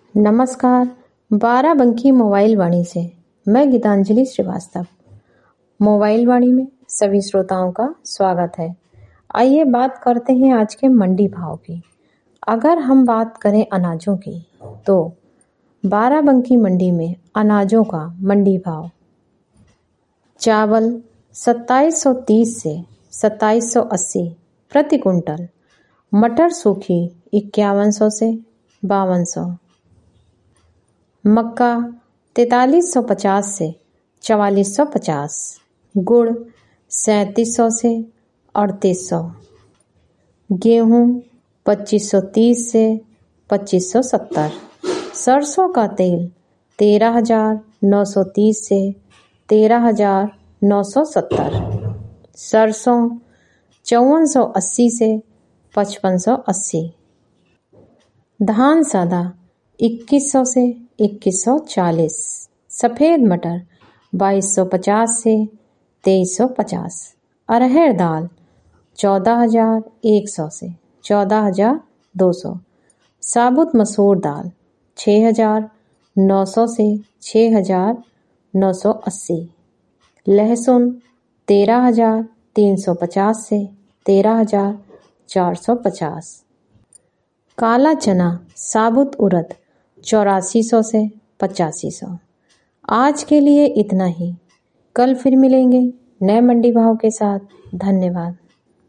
नमस्कार। बाराबंकी मोबाइल वाणी से मैं गीतांजलि श्रीवास्तव। मोबाइल वाणी में सभी श्रोताओं का स्वागत है। आइए बात करते हैं आज के मंडी भाव की। अगर हम बात करें अनाजों की तो बाराबंकी मंडी में अनाजों का मंडी भाव चावल 2730 से 2780 प्रति कुंटल, मटर सूखी 5100 से 5200, मक्का 4350 से 4450, गुड़ 3700 से 3800, गेहूं 2530 से 2570, सरसों का तेल 13,930 से 13,970, सरसों 5480 से 5580, धान सादा 2100 से 2140, सफ़ेद मटर 2250 से 2350, अरहर दाल 14,100 से 14,200, साबुत मसूर दाल 6,900 से 6,980, लहसुन 13,350 से 13,450, काला चना साबुत उड़द 8400 से 8500। आज के लिए इतना ही। कल फिर मिलेंगे नए मंडी भाव के साथ। धन्यवाद।